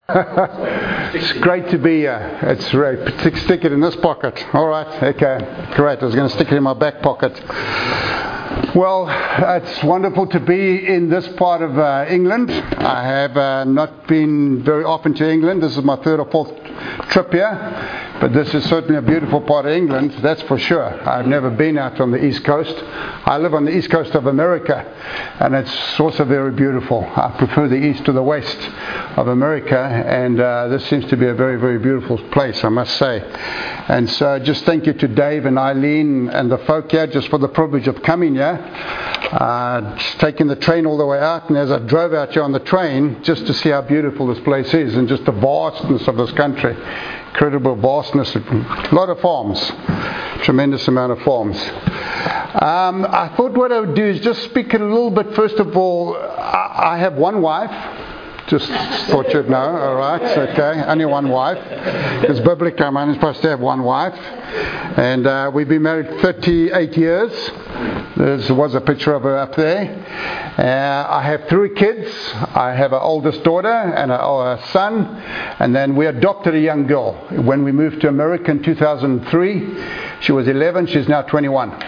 It's great to be here. It's right. Stick it in this pocket. All right. Okay. Great. I was going to stick it in my back pocket. Well, it's wonderful to be in this part of England. I have not been very often to England. This is my third or fourth trip here. But this is certainly a beautiful part of England, that's for sure. I've never been out on the East Coast. I live on the East Coast of America, and it's also very beautiful. I prefer the East to the West of America, and this seems to be a very, very beautiful place, I must say. And so just thank you to Dave and Eileen and the folk here just for the privilege of coming here. Just taking the train all the way out, and as I drove out here on the train, just to see how beautiful this place is and just the vastness of this country. Incredible vastness, a lot of farms, tremendous amount of farms. I thought what I would do is just speak a little bit. First of all, I have one wife. Just thought you'd know, all right, okay, only one wife. Because biblically I'm only supposed to have one wife. And we've been married 38 years. There was a picture of her up there. I have 3 kids. I have an oldest daughter and a son. And then we adopted a young girl. When we moved to America in 2003, she was 11, she's now 21.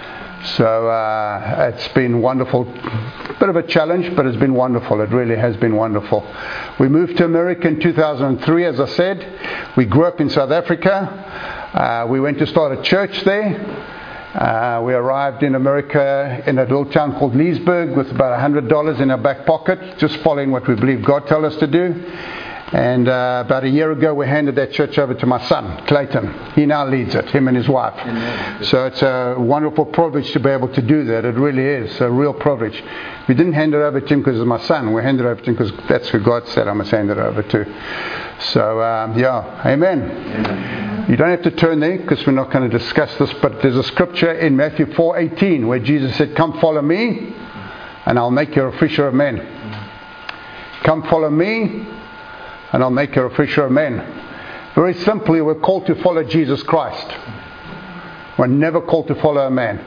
So it's been wonderful. Bit of a challenge, but it's been wonderful. It really has been wonderful. We moved to America in 2003, as I said. We grew up in South Africa. We went to start a church there. We arrived in America in a little town called Leesburg with about $100 in our back pocket, just following what we believe God told us to do. And about a year ago, we handed that church over to my son, Clayton. He now leads it, him and his wife. Amen. So it's a wonderful privilege to be able to do that. It really is a real privilege. We didn't hand it over to him because he's my son. We handed it over to him because that's who God said I must hand it over to. So, yeah, amen. Amen. You don't have to turn there because we're not going to discuss this, but there's a scripture in Matthew 4:18 where Jesus said, "Come follow me, and I'll make you a fisher of men." Come follow me, and I'll make you a fisher of men. Very simply, we're called to follow Jesus Christ. We're never called to follow a man.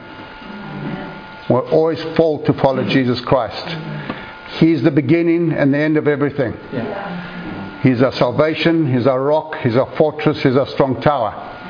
We're always called to follow Jesus Christ. He's the beginning and the end of everything. He's our salvation, He's our rock, He's our fortress, He's our strong tower.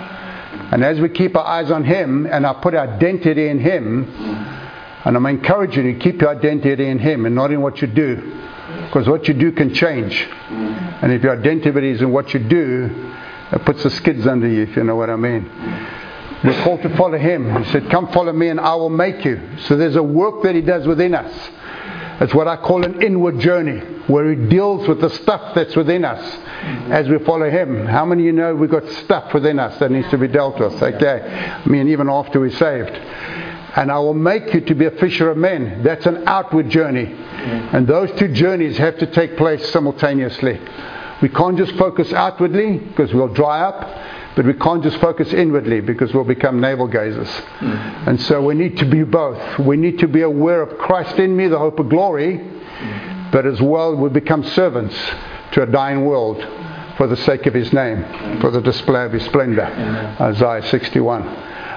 And as we keep our eyes on Him and I put our identity in Him, and I'm encouraging you to keep your identity in Him and not in what you do. Because what you do can change. And if your identity is in what you do, it puts the skids under you, if you know what I mean. We're called to follow Him. He said, "Come follow me and I will make you." So there's a work that He does within us. It's what I call an inward journey, where He deals with the stuff that's within us as we follow Him. How many of you know we've got stuff within us that needs to be dealt with? Okay. I mean, even after we're saved. And I will make you to be a fisher of men. That's an outward journey. And those two journeys have to take place simultaneously. We can't just focus outwardly because we'll dry up, but we can't just focus inwardly because we'll become navel gazers. And so we need to be both. We need to be aware of Christ in me, the hope of glory, but as well we become servants to a dying world for the sake of His name, for the display of His splendor. Isaiah 61.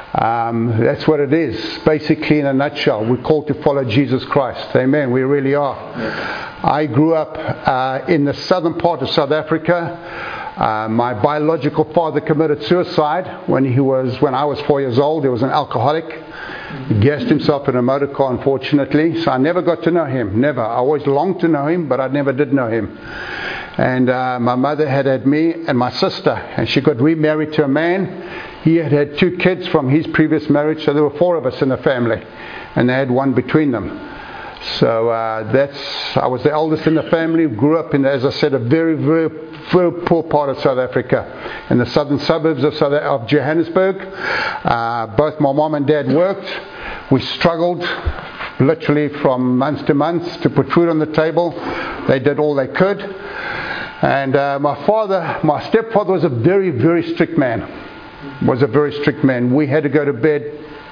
That's what it is. Basically, in a nutshell, we're called to follow Jesus Christ. Amen. We really are. I grew up in the southern part of South Africa. My biological father committed suicide when I was 4 years old. He was an alcoholic. He gassed himself in a motor car, unfortunately. So I never got to know him. Never. I always longed to know him, but I never did know him. And my mother had me and my sister, and she got remarried to a man. He had 2 kids from his previous marriage, so there were 4 of us in the family, and they had 1 between them. So I was the eldest in the family. Grew up in, as I said, a very, very, very poor part of South Africa, in the southern suburbs of Johannesburg. Both my mom and dad worked. We struggled literally from month to month to put food on the table. They did all they could. And my stepfather was a very, very strict man. We had to go to bed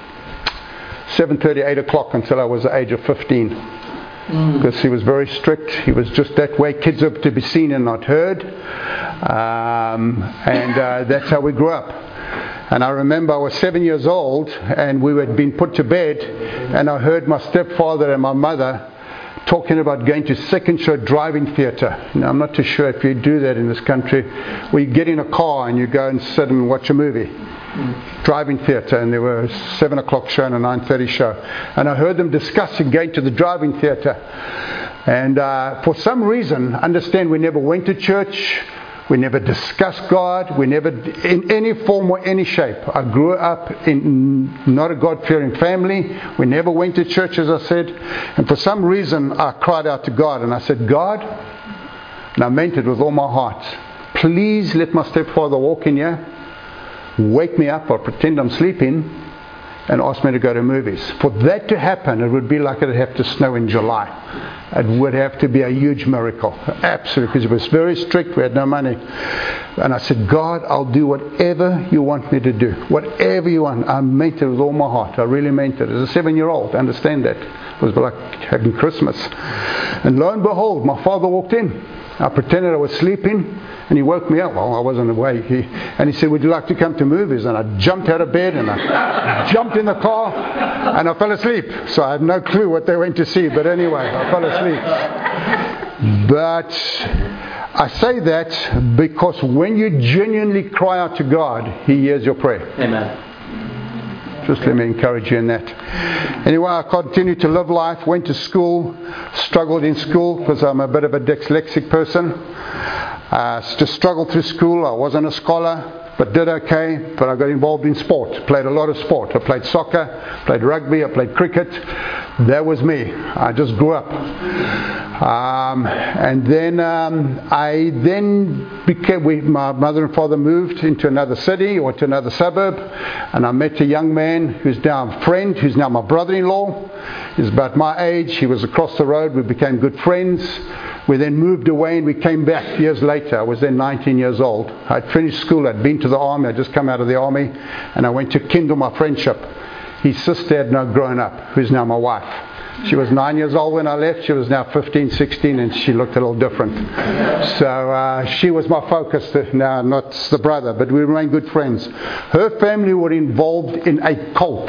7:30, 8 o'clock until I was the age of 15. Because he was very strict. He was just that way. Kids are to be seen and not heard. And that's how we grew up. And I remember I was 7 years old and we had been put to bed, and I heard my stepfather and my mother talking about going to second show drive-in theatre. Now, I'm not too sure if you do that in this country, where you get in a car and you go and sit and watch a movie. Drive-in theatre, and there were a 7 o'clock show and a 9:30 show. And I heard them discussing going to the drive-in theatre. And for some reason, understand, we never went to church. We never discussed God. We never, in any form or any shape. I grew up in not a God-fearing family. We never went to church, as I said. And for some reason, I cried out to God. And I said, God, and I meant it with all my heart, please let my stepfather walk in here, wake me up or pretend I'm sleeping, and ask me to go to movies. For that to happen, it would be like it would have to snow in July. It would have to be a huge miracle. Absolutely, because it was very strict. We had no money. And I said, God, I'll do whatever you want me to do. Whatever you want. I meant it with all my heart. I really meant it. As a 7-year-old, understand that. It was like having Christmas. And lo and behold, my father walked in. I pretended I was sleeping, and he woke me up. Well, I wasn't awake. And he said, would you like to come to movies? And I jumped out of bed, and I jumped in the car, and I fell asleep. So I had no clue what they went to see. But anyway, I fell asleep. But I say that because when you genuinely cry out to God, He hears your prayer. Amen. Just let me encourage you in that. Anyway, I continued to live life, went to school, struggled in school because I'm a bit of a dyslexic person. Just struggled through school. I wasn't a scholar, but did okay. But I got involved in sport, played a lot of sport. I played soccer, played rugby, I played cricket. That was me. I just grew up. And then I became, my mother and father moved into another city or to another suburb, and I met a young man who's now a friend, who's now my brother-in-law. He's about my age. He was across the road. We became good friends. We then moved away and we came back years later. I was then 19 years old. I'd finished school. I'd been to the army. I'd just come out of the army, and I went to kindle my friendship. His sister had now grown up, who's now my wife. She was 9 years old when I left. She was now 15, 16, and she looked a little different. So she was my focus now, not the brother, but we remained good friends. Her family were involved in a cult.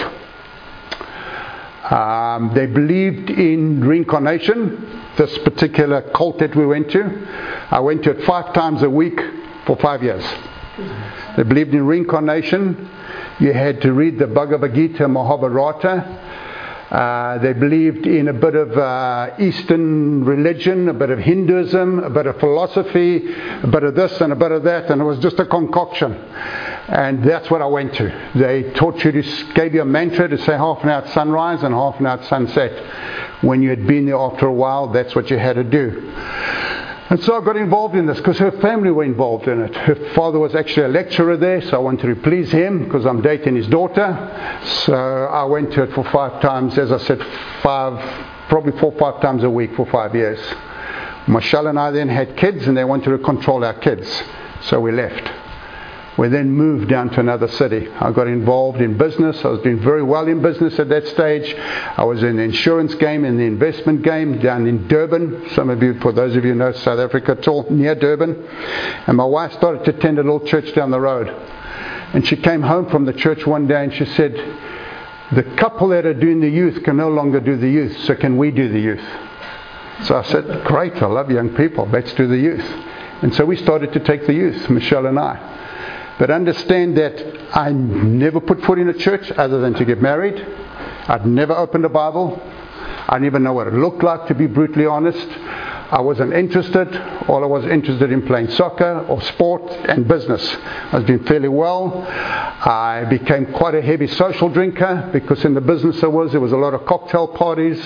They believed in reincarnation, this particular cult that we went to. I went to it 5 times a week for 5 years. They believed in reincarnation. You had to read the Bhagavad Gita, Mahabharata. They believed in a bit of Eastern religion, a bit of Hinduism, a bit of philosophy, a bit of this and a bit of that, and it was just a concoction. And that's what I went to. They taught you gave you a mantra to say half an hour at sunrise and half an hour at sunset. When you had been there after a while, that's what you had to do. And so I got involved in this because her family were involved in it. Her father was actually a lecturer there, so I wanted to please him because I'm dating his daughter. So I went to it for 5 times, as I said, probably 4 or 5 times a week for 5 years. Michelle and I then had kids, and they wanted to control our kids, so we left. We then moved down to another city. I got involved in business. I was doing very well in business at that stage. I was in the insurance game, in the investment game, down in Durban. Some of you, for those of you who know South Africa at all, near Durban. And my wife started to attend a little church down the road. And she came home from the church one day and she said, the couple that are doing the youth can no longer do the youth, so can we do the youth? So I said, great, I love young people, let's do the youth. And so we started to take the youth, Michelle and I. But understand that I never put foot in a church other than to get married. I'd never opened a Bible. I didn't even know what it looked like, to be brutally honest. I wasn't interested. All I was interested in playing soccer or sport and business. I was doing fairly well. I became quite a heavy social drinker because in the business there was a lot of cocktail parties,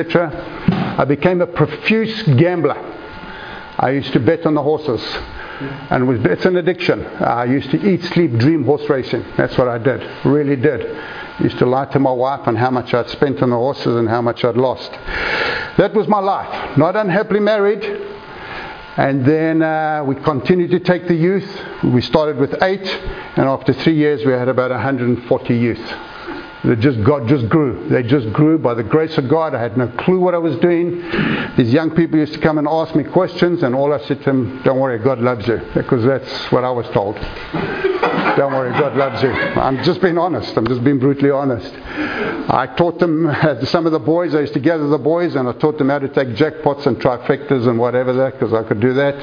etc. I became a profuse gambler. I used to bet on the horses. And it's an addiction. I used to eat, sleep, dream horse racing. That's what I did. Really did. I used to lie to my wife on how much I'd spent on the horses and how much I'd lost. That was my life. Not unhappily married. And then we continued to take the youth. We started with 8. And after 3 years we had about 140 youth. God just grew. They just grew by the grace of God. I had no clue what I was doing. These young people used to come and ask me questions, and all I said to them, don't worry, God loves you, because that's what I was told. Don't worry, God loves you. I'm just being honest. I'm just being brutally honest. I taught them, some of the boys, I used to gather the boys and I taught them how to take jackpots and trifectas and whatever that, because I could do that.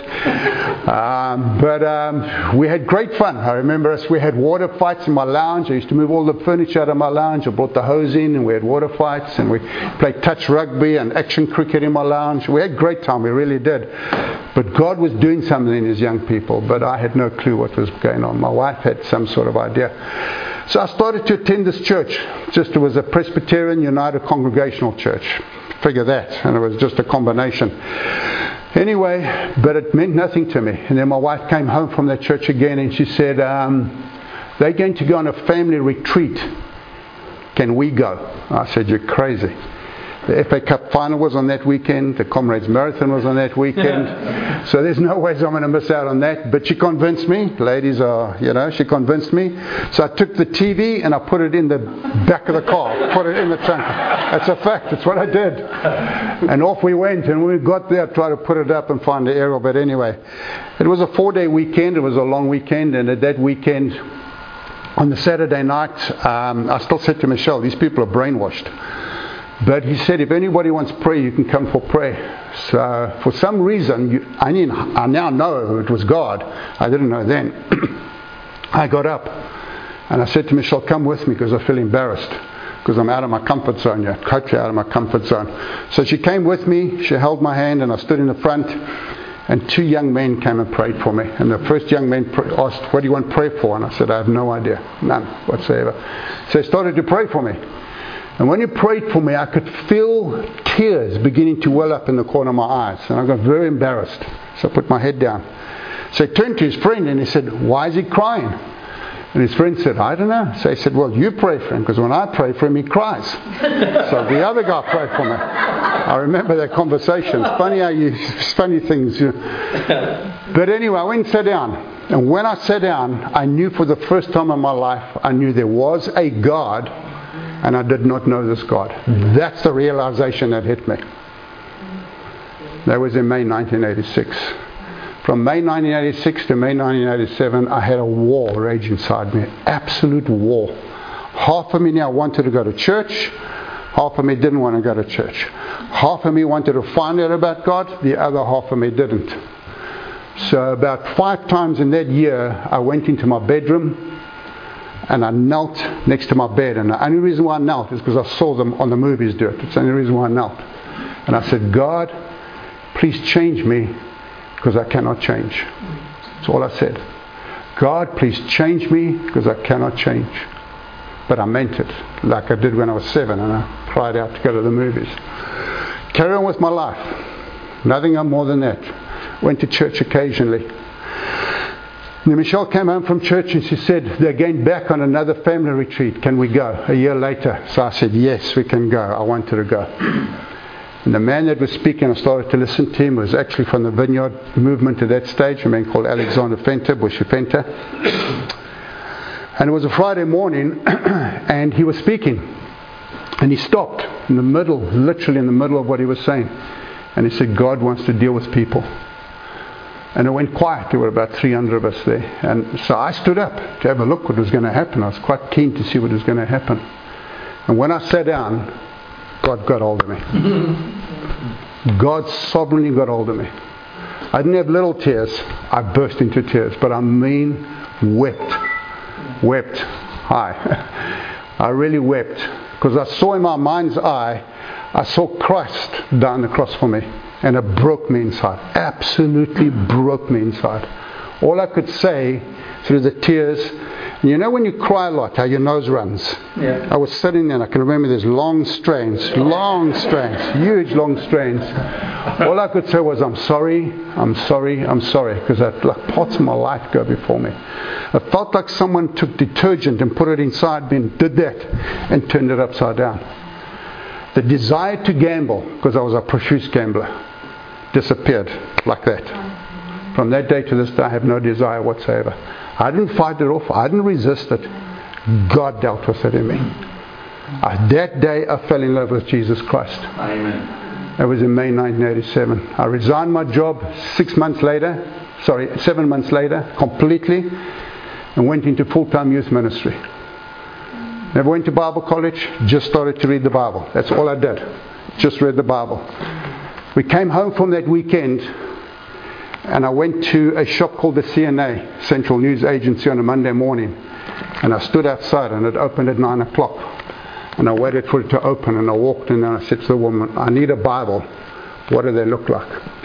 But we had great fun. I remember we had water fights in my lounge. I used to move all the furniture out of my lounge. I brought the hose in and we had water fights, and we played touch rugby and action cricket in my lounge. We had a great time. We really did. But God was doing something in His young people, but I had no clue what was going on. My wife had some sort of idea. So I started to attend this church. It was a Presbyterian United Congregational Church. Figure that. And it was just a combination. Anyway, but it meant nothing to me. And then my wife came home from that church again and she said, they're going to go on a family retreat. Can we go? I said, you're crazy. The FA Cup final was on that weekend. The Comrades Marathon was on that weekend. So there's no ways I'm going to miss out on that. But she convinced me. Ladies are, she convinced me. So I took the TV and I put it in the back of the car. Put it in the trunk. That's a fact. That's what I did. And off we went. And when we got there, I tried to put it up and find the aerial. But anyway, it was a 4-day weekend. It was a long weekend. And at that weekend, on the Saturday night, I still said to Michelle, these people are brainwashed. But he said, if anybody wants prayer, you can come for prayer. So for some reason, I now know it was God. I didn't know then. I got up and I said to Michelle, come with me because I feel embarrassed because I'm out of my comfort zone. Yeah, totally out of my comfort zone. So she came with me. She held my hand and I stood in the front. And 2 young men came and prayed for me. And the first young man asked, what do you want prayer for? And I said, I have no idea. None whatsoever. So he started to pray for me. And when he prayed for me, I could feel tears beginning to well up in the corner of my eyes. And I got very embarrassed. So I put my head down. So he turned to his friend and he said, why is he crying? And his friend said, I don't know. So he said, well, you pray for him, because when I pray for him, he cries. So the other guy prayed for me. I remember that conversation. It's funny things. But anyway, I went and sat down. And when I sat down, I knew for the first time in my life, I knew there was a God, and I did not know this God. That's the realization that hit me. That was in May 1986. From May 1986 to May 1987, I had a war rage inside me. Absolute war. Half of me now wanted to go to church. Half of me didn't want to go to church. Half of me wanted to find out about God. The other half of me didn't. So about 5 times in that year, I went into my bedroom and I knelt next to my bed. And the only reason why I knelt is because I saw them on the movies do it. It's the only reason why I knelt. And I said, God, please change me, because I cannot change. That's all I said. God, please change me, because I cannot change. But I meant it, like I did when I was 7, and I cried out to go to the movies. Carry on with my life. Nothing more than that. Went to church occasionally. And then Michelle came home from church and she said, they're going back on another family retreat. Can we go? A year later. So I said, yes, we can go. I wanted to go. And the man that was speaking, I started to listen to him, was actually from the Vineyard movement at that stage, a man called Alexander Fenter, Bushy Fenter. And it was a Friday morning, and he was speaking. And he stopped in the middle, literally in the middle of what he was saying. And he said, God wants to deal with people. And it went quiet. There were about 300 of us there. And so I stood up to have a look what was going to happen. I was quite keen to see what was going to happen. And when I sat down, God got hold of me. God sovereignly got hold of me. I didn't have little tears. I burst into tears. But I mean wept. Wept. Hi. I really wept. Because I saw in my mind's eye, I saw Christ die on the cross for me. And it broke me inside. Absolutely broke me inside. All I could say through the tears, and you know when you cry a lot, how your nose runs? Yeah. I was sitting there and I can remember these long strains, huge long strains. All I could say was, I'm sorry, because I let parts of my life go before me. It felt like someone took detergent and put it inside me and did that and turned it upside down. The desire to gamble, because I was a profuse gambler, disappeared like that. From that day to this day, I have no desire whatsoever. I didn't fight it off. I didn't resist it. God dealt with it in me. That day, I fell in love with Jesus Christ. Amen. That was in May 1987. I resigned my job 7 months later, completely. and went into full-time youth ministry. Never went to Bible college, just started to read the Bible. That's all I did. Just read the Bible. We came home from that weekend, and I went to a shop called the CNA, Central News Agency, on a Monday morning. And I stood outside, and it opened at 9 o'clock. And I waited for it to open, and I walked in, and I said to the woman, I need a Bible. What do they look like?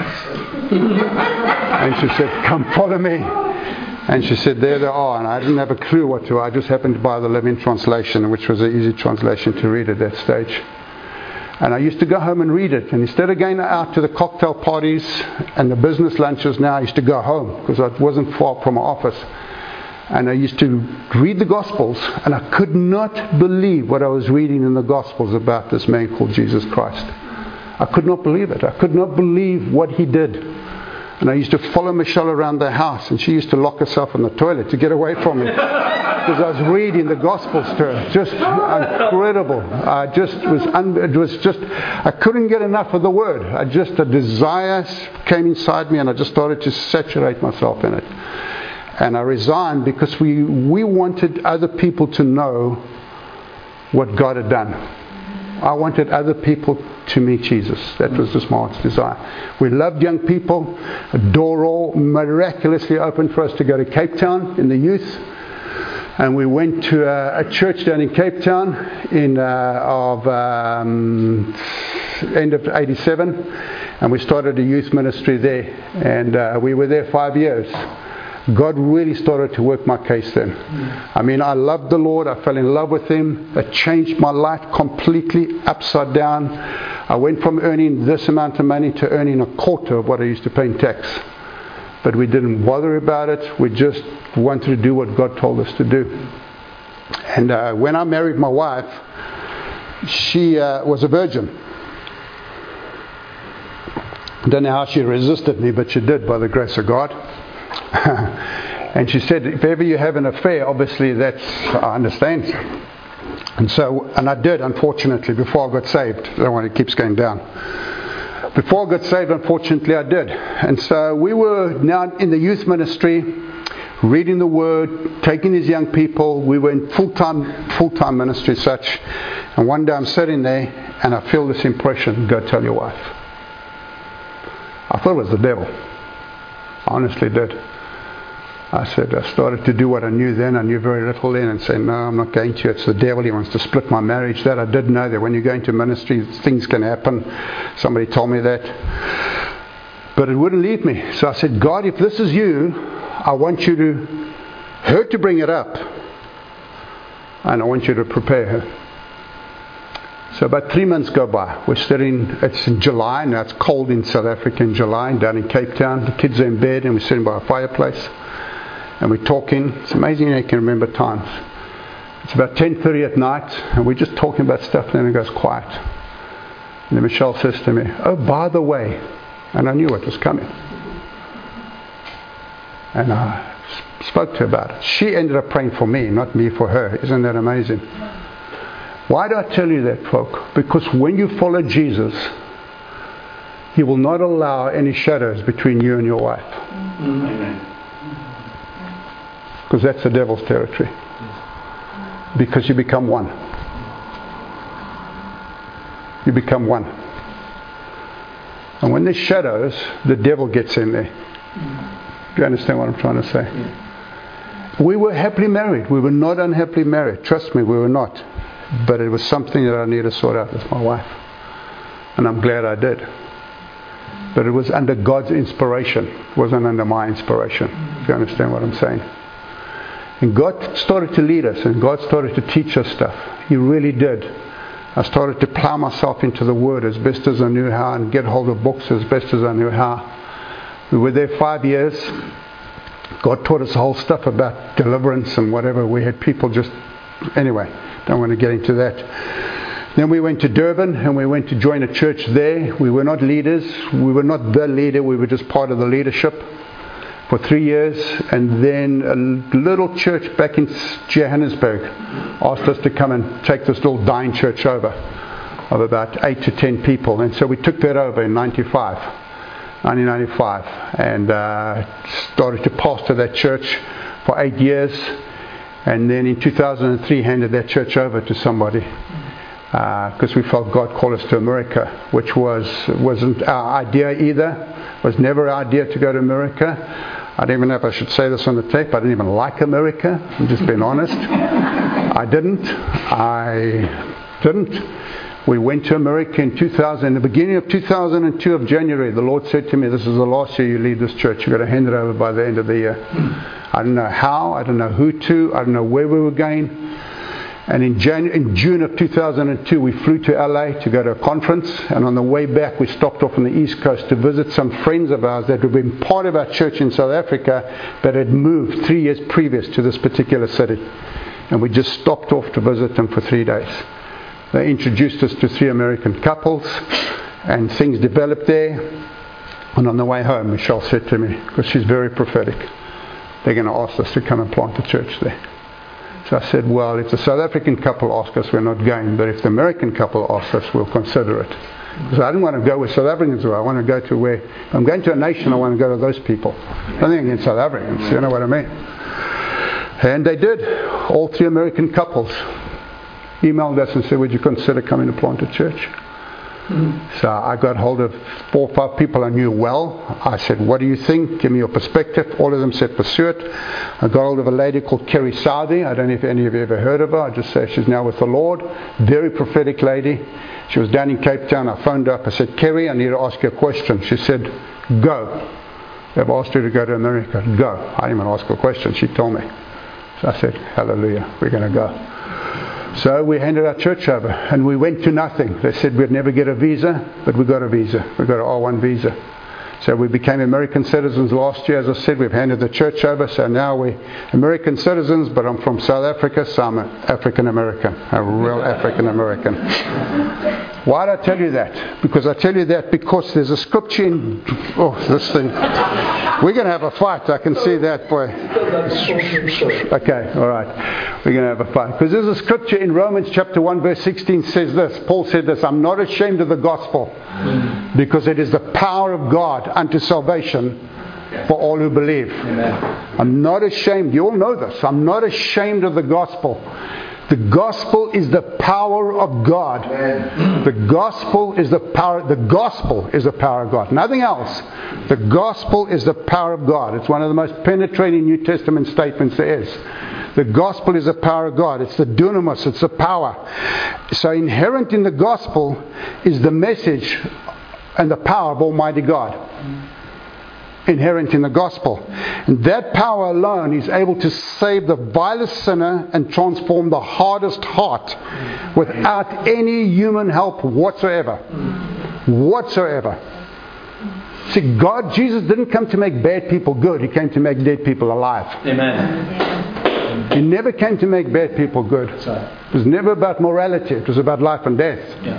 And she said, come follow me. And she said, there they are. And I didn't have a clue what to. I just happened to buy the Living Translation, which was an easy translation to read at that stage. And I used to go home and read it. And instead of going out to the cocktail parties and the business lunches now, I used to go home because I wasn't far from my office. And I used to read the Gospels, and I could not believe what I was reading in the Gospels about this man called Jesus Christ. I could not believe it. I could not believe what he did. And I used to follow Michelle around the house, and she used to lock herself in the toilet to get away from me because I was reading the Gospels to her. Just incredible. I couldn't get enough of the Word. A desire came inside me, and I just started to saturate myself in it. And I resigned because we wanted other people to know what God had done. I wanted other people to meet Jesus. That was just my heart's desire. We loved young people. A door all miraculously opened for us to go to Cape Town in the youth. And we went to a church down in Cape Town end of 87. And we started a youth ministry there. And we were there 5 years. God really started to work my case then. I mean, I loved the Lord. I fell in love with Him. It changed my life completely upside down. I went from earning this amount of money to earning a quarter of what I used to pay in tax. But we didn't bother about it. We just wanted to do what God told us to do. And when I married my wife, she was a virgin. I don't know how she resisted me, but she did by the grace of God. And she said, if ever you have an affair, obviously I understand. And I did, unfortunately, before I got saved. I don't want it keeps going down. Before I got saved, unfortunately, I did. And so we were now in the youth ministry, reading the Word, taking these young people. We were in full-time ministry as such. And one day I'm sitting there, and I feel this impression, go tell your wife. I thought it was the devil. I honestly did. I started to do what I knew then. I knew very little then, and said, no, I'm not going to. It's the devil. He wants to split my marriage. That I did know that when you go into ministry, things can happen. Somebody told me that. But it wouldn't leave me. So I said, God, if this is you, I want her to bring it up. And I want you to prepare her. So about 3 months go by. It's in July. Now it's cold in South Africa in July, down in Cape Town. The kids are in bed, and we're sitting by a fireplace. And we're talking. It's amazing how you can remember times. It's about 10:30 at night, and we're just talking about stuff, and then it goes quiet. And then Michelle says to me, oh, by the way, and I knew what was coming. And I spoke to her about it. She ended up praying for me, not me for her. Isn't that amazing? Why do I tell you that, folk? Because when you follow Jesus, He will not allow any shadows between you and your wife. Amen. Because that's the devil's territory. Because you become one. You become one. And when there's shadows, the devil gets in there. Do you understand what I'm trying to say? Yeah. We were happily married. We were not unhappily married. Trust me, we were not. But it was something that I needed to sort out with my wife. And I'm glad I did. But it was under God's inspiration. It wasn't under my inspiration. Do you understand what I'm saying? And God started to lead us, and God started to teach us stuff. He really did. I started to plow myself into the Word as best as I knew how, and get hold of books as best as I knew how. We were there 5 years. God taught us whole stuff about deliverance and whatever. We had people anyway, don't want to get into that. Then we went to Durban, and we went to join a church there. We were not leaders. We were not the leader. We were just part of the leadership for 3 years. And then a little church back in Johannesburg asked us to come and take this little dying church over of about 8 to 10 people. And so we took that over in 1995, and started to pastor that church for 8 years, and then in 2003 handed that church over to somebody because we felt God called us to America, which wasn't our idea either. It was never our idea to go to America. I don't even know if I should say this on the tape. I didn't even like America. I'm just being honest. I didn't. We went to America in the beginning of 2002 of January. The Lord said to me, "This is the last year you lead this church. You've got to hand it over by the end of the year." I don't know how. I don't know who to. I don't know where we were going. And in June of 2002, we flew to LA to go to a conference. And on the way back, we stopped off on the East Coast to visit some friends of ours that had been part of our church in South Africa that had moved 3 years previous to this particular city. And we just stopped off to visit them for 3 days. They introduced us to 3 American couples, and things developed there. And on the way home, Michelle said to me, because she's very prophetic, they're going to ask us to come and plant a church there. So I said, well, if the South African couple asks us, we're not going. But if the American couple asks us, we'll consider it. Because I didn't want to go where South Africans were. I want to go to where, if I'm going to a nation, I want to go to those people. Nothing against South Africans, you know what I mean? And they did. All 3 American couples emailed us and said, would you consider coming to plant a church? So I got hold of 4 or 5 people I knew well. I said, what do you think? Give me your perspective. All of them said, pursue it. I got hold of a lady called Kerry Saudi. I don't know if any of you ever heard of her. I just say she's now with the Lord. Very prophetic lady. She was down in Cape Town. I phoned her up. I said, Kerry, I need to ask you a question. She said, go. They've asked you to go to America. Go. I didn't even ask her a question. She told me. So I said, hallelujah, we're going to go. So we handed our church over, and we went to nothing. They said we'd never get a visa, but we got a visa. We got an R1 visa. So we became American citizens last year. As I said, we've handed the church over. So now we're American citizens, but I'm from South Africa, so I'm an African American, a real African American. Why did I tell you that? Because I tell you that because there's a scripture in... Oh, this thing. We're going to have a fight. I can see that, boy. Okay, all right. We're going to have a fight. Because there's a scripture in Romans chapter 1, verse 16 says this. Paul said this, I'm not ashamed of the gospel because it is the power of God unto salvation for all who believe. I'm not ashamed. You all know this. I'm not ashamed of the gospel. The gospel is the power of God. The gospel is the power. The gospel is the power of God. Nothing else. The gospel is the power of God. It's one of the most penetrating New Testament statements there is. The gospel is the power of God. It's the dunamis. It's the power. So inherent in the gospel is the message and the power of Almighty God. Inherent in the gospel. And that power alone is able to save the vilest sinner and transform the hardest heart without any human help whatsoever. Whatsoever. See, Jesus didn't come to make bad people good. He came to make dead people alive. Amen. He never came to make bad people good. It was never about morality. It was about life and death. Yeah.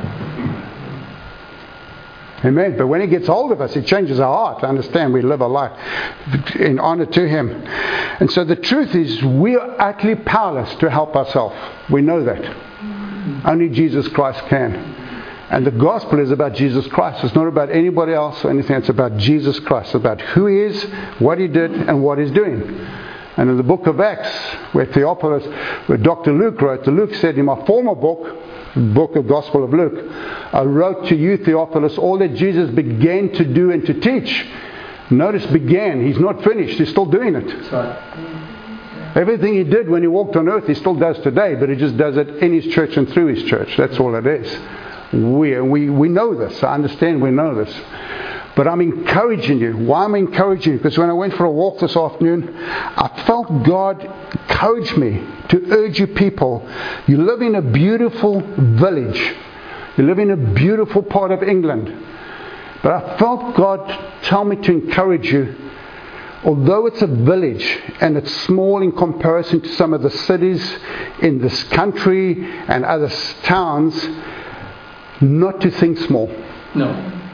Amen. But when He gets hold of us, He changes our heart. I understand we live a life in honor to Him. And so the truth is, we are utterly powerless to help ourselves. We know that. Only Jesus Christ can. And the gospel is about Jesus Christ. It's not about anybody else or anything. It's about Jesus Christ. It's about who He is, what He did, and what He's doing. And in the book of Acts, where Dr. Luke wrote, Luke said, in my former book of Gospel of Luke, I wrote to you, Theophilus, all that Jesus began to do and to teach. Notice began. He's not finished. He's still doing it. That's right. Everything He did when He walked on earth, He still does today, but He just does it in His church and through His church. That's all it is. We know this. I understand we know this. But I'm encouraging you. Why am I encouraging you? Because when I went for a walk this afternoon, I felt God encourage me to urge you people. You live in a beautiful village. You live in a beautiful part of England. But I felt God tell me to encourage you. Although it's a village and it's small in comparison to some of the cities in this country and other towns, not to think small. No.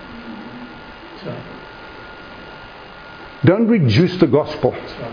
Don't reduce the gospel.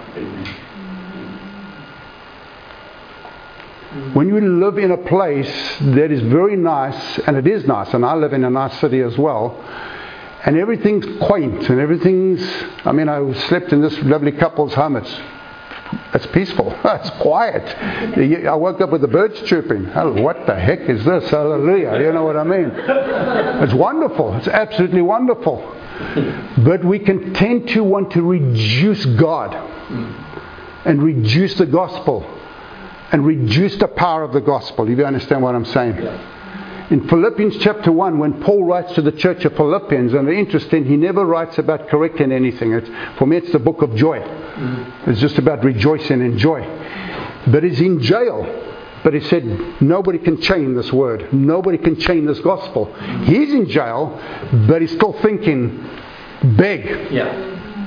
When you live in a place that is very nice, and it is nice, and I live in a nice city as well, and everything's quaint, and everything's... I slept in this lovely couple's home. It's It's peaceful. It's quiet. I woke up with the birds chirping. Oh, what the heck is this? Hallelujah. You know what I mean? It's wonderful. It's absolutely wonderful. But we can tend to want to reduce God and reduce the gospel and reduce the power of the gospel. If you understand what I'm saying. In Philippians chapter 1, when Paul writes to the church of Philippians, and interesting, he never writes about correcting anything. For me, it's the book of joy. It's just about rejoicing in joy. But he's in jail. But he said, nobody can change this word. Nobody can change this gospel. He's in jail, but he's still thinking big. Yeah.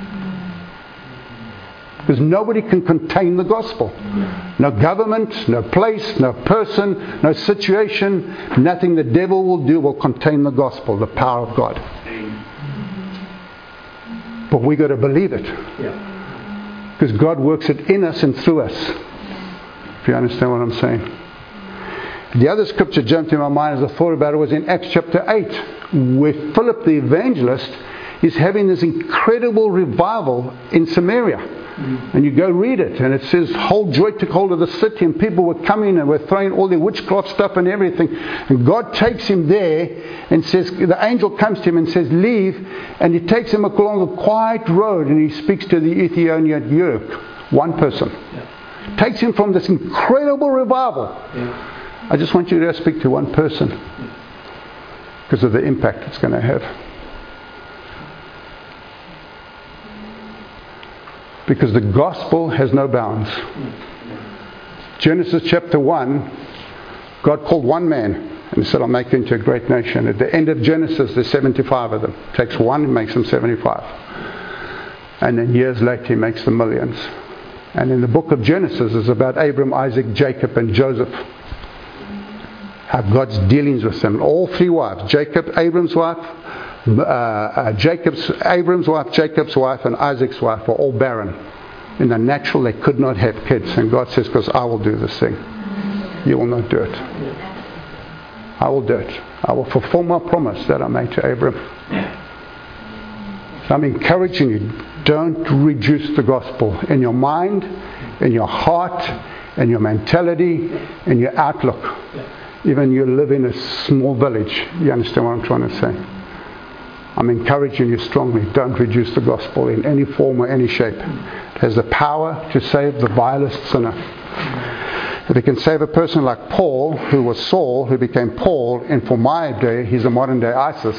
Because nobody can contain the gospel. No government, no place, no person, no situation, nothing the devil will do will contain the gospel, the power of God. But we got to believe it. Because God works it in us and through us. If you understand what I'm saying. The other scripture jumped in my mind as I thought about it was in Acts chapter 8, where Philip the evangelist is having this incredible revival in Samaria. And you go read it, and it says whole joy took hold of the city, and people were coming and were throwing all their witchcraft stuff and everything. And God takes him there and says, the angel comes to him and says, leave. And he takes him along a quiet road, and he speaks to the Ethiopian eunuch, one person. Takes him from this incredible revival. I just want you to speak to one person because of the impact it's going to have. Because the gospel has no bounds. Genesis chapter 1, God called one man and he said, I'll make you into a great nation. At the end of Genesis, there's 75 of them. Takes one and makes them 75. And then years later, he makes them millions. And in the book of Genesis, it's about Abraham, Isaac, Jacob, and Joseph. How God's dealings with them. All three wives, Abraham's wife, Abraham's wife, Jacob's wife, and Isaac's wife were all barren. In the natural, they could not have kids. And God says, because I will do this thing. You will not do it. I will do it. I will fulfill my promise that I made to Abraham. So I'm encouraging you, don't reduce the gospel in your mind, in your heart, in your mentality, in your outlook. Even you live in a small village. You understand what I'm trying to say? I'm encouraging you strongly, don't reduce the gospel in any form or any shape. It has the power to save the vilest sinner. If it can save a person like Paul, who was Saul, who became Paul, and for my day, he's a modern day ISIS.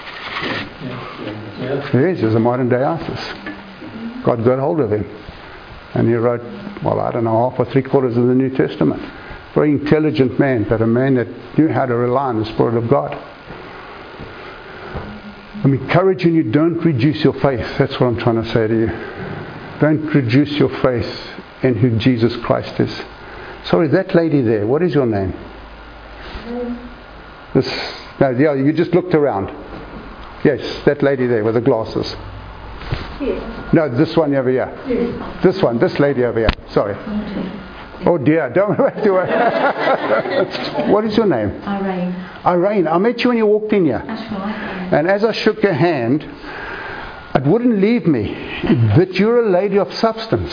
He is, he's a modern day ISIS. God got hold of him. And he wrote, I don't know, half or 3/4 of the New Testament. Very intelligent man, but a man that knew how to rely on the Spirit of God. I'm encouraging you, don't reduce your faith. That's what I'm trying to say to you. Don't reduce your faith in who Jesus Christ is. Sorry, that lady there, what is your name? You just looked around. Yes, that lady there with the glasses. Yes. No, this one over here. Yes. This lady over here. Sorry. Oh dear, don't do it. What is your name? Irene. I met you when you walked in here. That's right. And as I shook your hand, it wouldn't leave me that you're a lady of substance.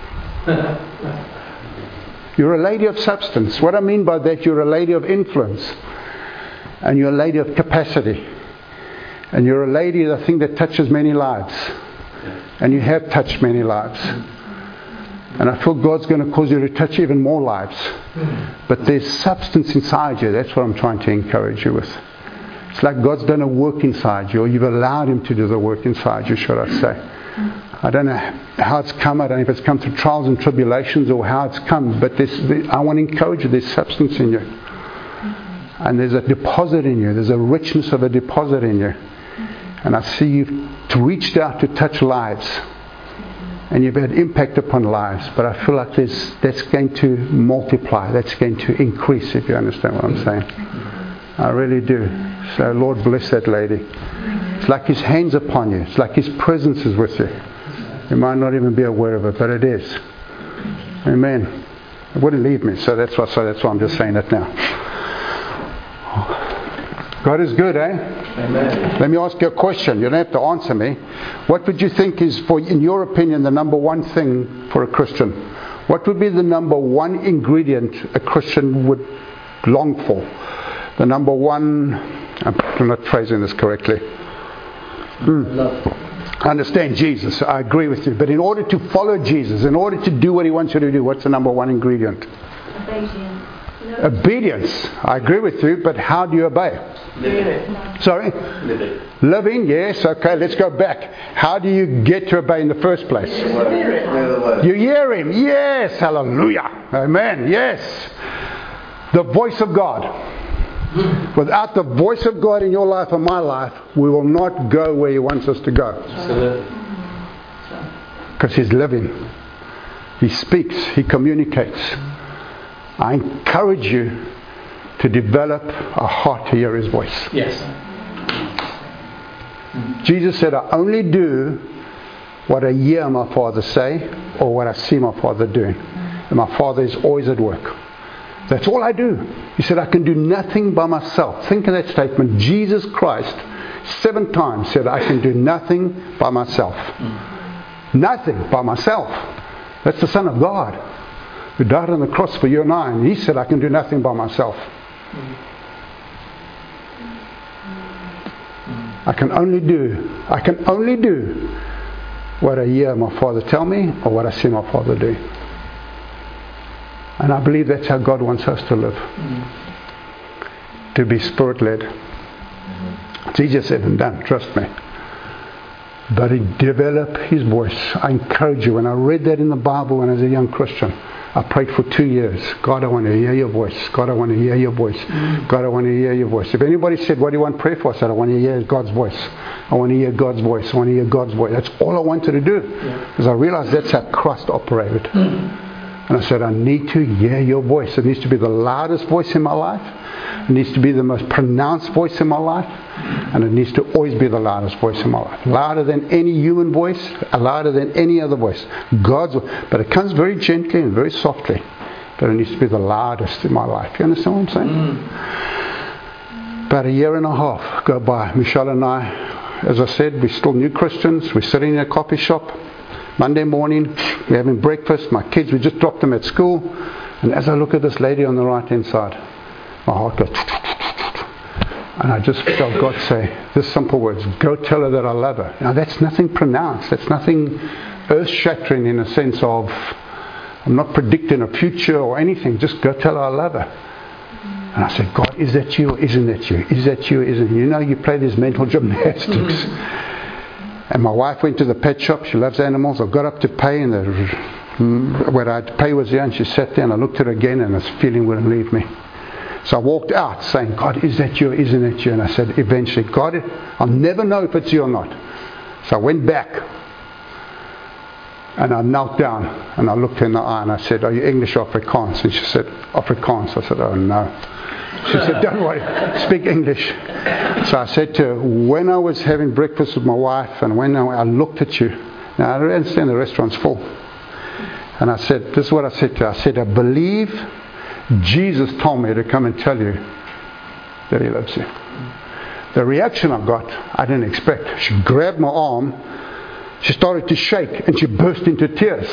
You're a lady of substance. What I mean by that, you're a lady of influence. And you're a lady of capacity. And you're a lady, I think, that touches many lives. And you have touched many lives. And I feel God's going to cause you to touch even more lives. But there's substance inside you. That's what I'm trying to encourage you with. It's like God's done a work inside you, or you've allowed Him to do the work inside you, should I say. I don't know how it's come. I don't know if it's come through trials and tribulations or how it's come. But I want to encourage you. There's substance in you. And there's a deposit in you. There's a richness of a deposit in you. And I see you've reached out to touch lives. And you've had impact upon lives. But I feel like that's going to multiply. That's going to increase, if you understand what I'm saying. I really do. So Lord bless that lady. It's like His hands upon you. It's like His presence is with you. You might not even be aware of it, but it is. Amen. It wouldn't leave me. So that's why I'm just saying it now. God is good, eh? Amen. Let me ask you a question. You don't have to answer me. What would you think is, in your opinion, the number one thing for a Christian? What would be the number one ingredient a Christian would long for? The number one, I'm not phrasing this correctly. Love. I understand Jesus, I agree with you. But in order to follow Jesus, in order to do what He wants you to do, what's the number one ingredient? Obedience. Obedience. I agree with you, but how do you obey? Living. Sorry? Living. Living, yes, okay, let's go back. How do you get to obey in the first place? You hear Him, yes, hallelujah, amen, yes. The voice of God. Without the voice of God in your life and my life, we will not go where He wants us to go. Because He's living. He speaks, He communicates. I encourage you to develop a heart to hear His voice. Yes. Jesus said, I only do what I hear my Father say or what I see my Father doing. And my Father is always at work. That's all I do. He said, I can do nothing by myself. Think of that statement. Jesus Christ 7 times said, I can do nothing by myself. Nothing by myself. That's the Son of God who died on the cross for you and I. And He said, I can do nothing by myself. I can only do what I hear my Father tell me or what I see my Father do. And I believe that's how God wants us to live. To be Spirit-led. It's easier said than done, trust me. But He developed His voice. I encourage you, when I read that in the Bible when I was a young Christian, I prayed for 2 years. God, I want to hear Your voice. God, I want to hear Your voice. God, I want to hear Your voice. If anybody said, what do you want prayer for? I said, I want to hear God's voice. I want to hear God's voice. I want to hear God's voice. That's all I wanted to do. Because I realized that's how Christ operated. And I said, I need to hear Your voice. It needs to be the loudest voice in my life. It needs to be the most pronounced voice in my life. And it needs to always be the loudest voice in my life. Louder than any human voice. Louder than any other voice. God's voice. But it comes very gently and very softly. But it needs to be the loudest in my life. You understand what I'm saying? About a year and a half go by. Michelle and I, as I said, we're still new Christians. We're sitting in a coffee shop. Monday morning, we're having breakfast. My kids, we just dropped them at school. And as I look at this lady on the right-hand side, my heart goes... And I just felt God say, this simple words, go tell her that I love her. Now that's nothing pronounced. That's nothing earth-shattering in a sense of, I'm not predicting a future or anything. Just go tell her I love her. And I said, God, is that you or isn't that you? Is that you or isn't you? You know, you play these mental gymnastics. And my wife went to the pet shop. She loves animals. I got up to pay, and where I had to pay was there, and she sat there, and I looked at her again, and this feeling wouldn't leave me. So I walked out saying, God, is that you or isn't that you? And I said, eventually, God, I'll never know if it's you or not. So I went back, and I knelt down, and I looked her in the eye, and I said, are you English or Afrikaans? And she said, Afrikaans. I said, oh no. She said, don't worry, speak English. So I said to her, when I was having breakfast with my wife, and when I looked at you, now I understand the restaurant's full. And I said, this is what I said to her. I said, I believe Jesus told me to come and tell you that He loves you. The reaction I got, I didn't expect. She grabbed my arm, she started to shake, and she burst into tears.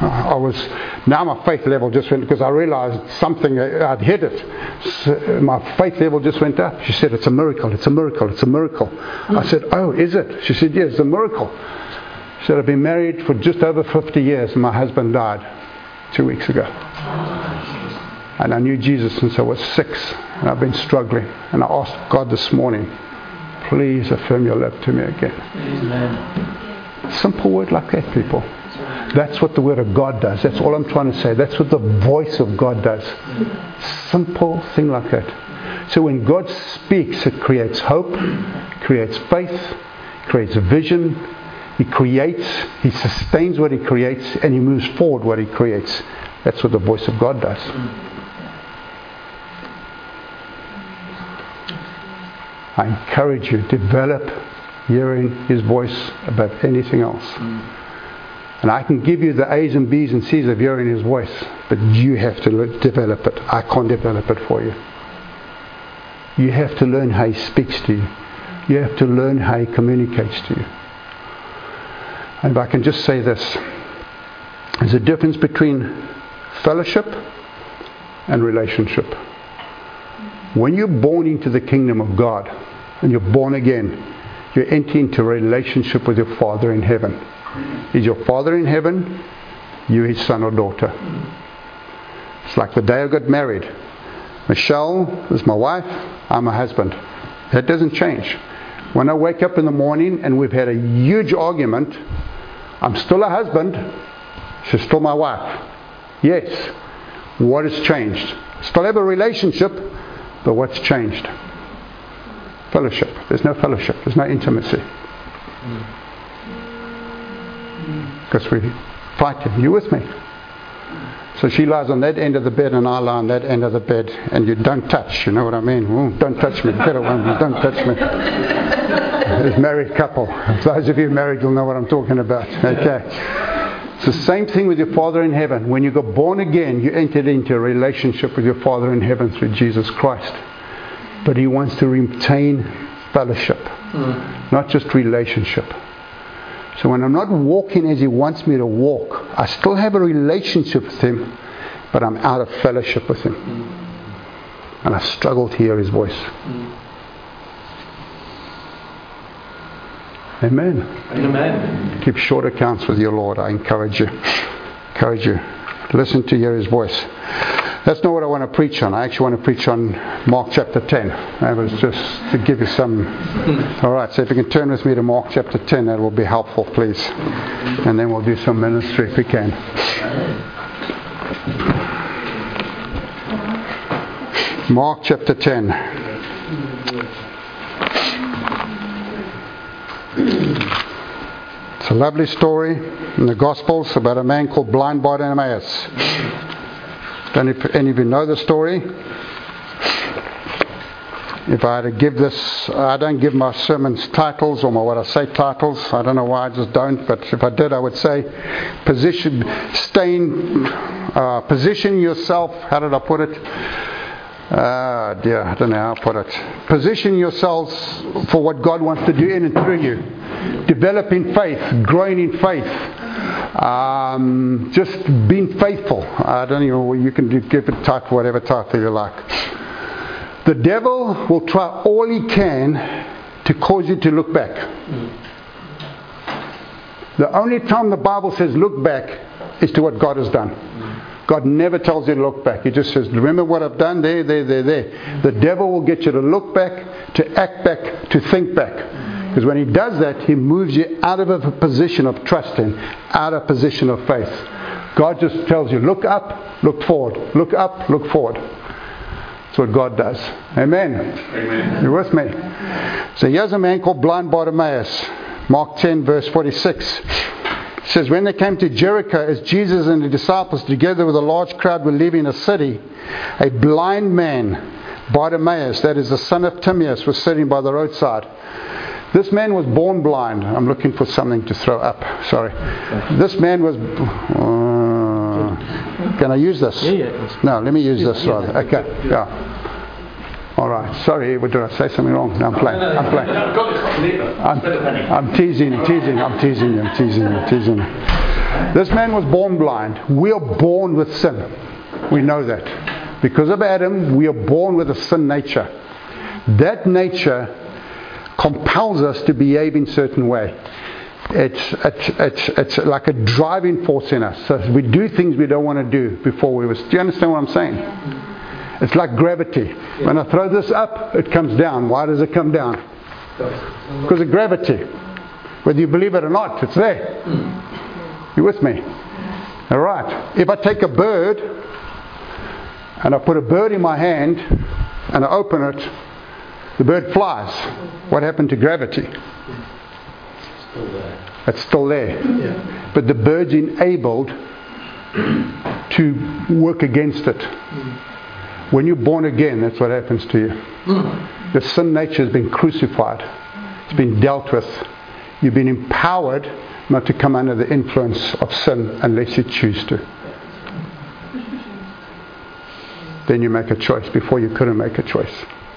Now my faith level just went, because I realized something, I'd hit it. So my faith level just went up. She said, it's a miracle, it's a miracle, it's a miracle. I said, oh, is it? She said, yes, it's a miracle. She said, I've been married for just over 50 years, and my husband died 2 weeks ago. And I knew Jesus since I was 6, and I've been struggling. And I asked God this morning, please affirm Your love to me again. Amen. Simple word like that, people. That's what the Word of God does. That's all I'm trying to say. That's what the voice of God does. Simple thing like that. So when God speaks, it creates hope, creates faith, creates a vision. He creates, He sustains what He creates, and He moves forward what He creates. That's what the voice of God does. I encourage you, develop hearing His voice above anything else. And I can give you the A's and B's and C's of hearing His voice, but you have to develop it. I can't develop it for you. You have to learn how He speaks to you. You have to learn how He communicates to you. And if I can just say this, there's a difference between fellowship and relationship. When you're born into the kingdom of God and you're born again, you enter into a relationship with your Father in heaven. Is your Father in heaven? You his son or daughter. It's like the day I got married. Michelle is my wife, I'm her husband. That doesn't change. When I wake up in the morning and we've had a huge argument, I'm still a husband, she's still my wife. Yes. What has changed? Still have a relationship, but what's changed? Fellowship. There's no fellowship. There's no intimacy. Because we're fighting. You with me? So she lies on that end of the bed and I lie on that end of the bed, and you don't touch. You know what I mean? Ooh, don't touch me. Get away. Don't touch me. There's married couple. Those of you married will know what I'm talking about. Okay. It's the same thing with your Father in heaven. When you got born again, you entered into a relationship with your Father in heaven through Jesus Christ. But He wants to retain fellowship, not just relationship. So when I'm not walking as He wants me to walk, I still have a relationship with Him, but I'm out of fellowship with Him. And I struggle to hear His voice. Amen. Amen. Keep short accounts with your Lord. I encourage you. Listen to hear His voice. That's not what I want to preach on. I actually want to preach on Mark chapter 10. That was just to give you some... Alright, so if you can turn with me to Mark chapter 10, that will be helpful, please. And then we'll do some ministry if we can. Mark chapter 10. It's a lovely story in the Gospels about a man called blind Bartimaeus. Don't any of you know the story? If I had to give this, I don't give my sermons titles or what I say titles. I don't know why I just don't, but if I did, I would say position yourself. How did I put it? I don't know how I put it. Position yourselves for what God wants to do in and through you. Develop in faith, growing in faith. Just being faithful. I don't know, you can give it title, whatever title you like. The devil will try all he can to cause you to look back. The only time the Bible says look back is to what God has done. God never tells you to look back. He just says, remember what I've done there. The devil will get you to look back, to act back, to think back. Because when he does that, he moves you out of a position of trusting, out of a position of faith. God just tells you, look up, look forward. Look up, look forward. That's what God does. Amen. Amen. You with me? So here's a man called blind Bartimaeus. Mark 10 verse 46. It says, when they came to Jericho, as Jesus and the disciples together with a large crowd were leaving a city, a blind man, Bartimaeus, that is the son of Timaeus, was sitting by the roadside. This man was born blind. I'm looking for something to throw up. Sorry. This man was... can I use this? Yeah. No, let me use this rather. Okay. Yeah. All right. Sorry, did I say something wrong? No, I'm playing. I'm teasing you. This man was born blind. We are born with sin. We know that. Because of Adam, we are born with a sin nature. That nature compels us to behave in a certain way. It's like a driving force in us. So we do things we don't want to do before we was. Do you understand what I'm saying? It's like gravity. When I throw this up, it comes down. Why does it come down? Because of gravity. Whether you believe it or not, it's there. You with me? All right. If I take a bird and I put a bird in my hand and I open it, the bird flies. What happened to gravity? It's still there. But the bird's enabled to work against it. When you're born again, that's what happens to you. The sin nature has been crucified. It's been dealt with. You've been empowered not to come under the influence of sin unless you choose to. Then you make a choice. Before you couldn't make a choice.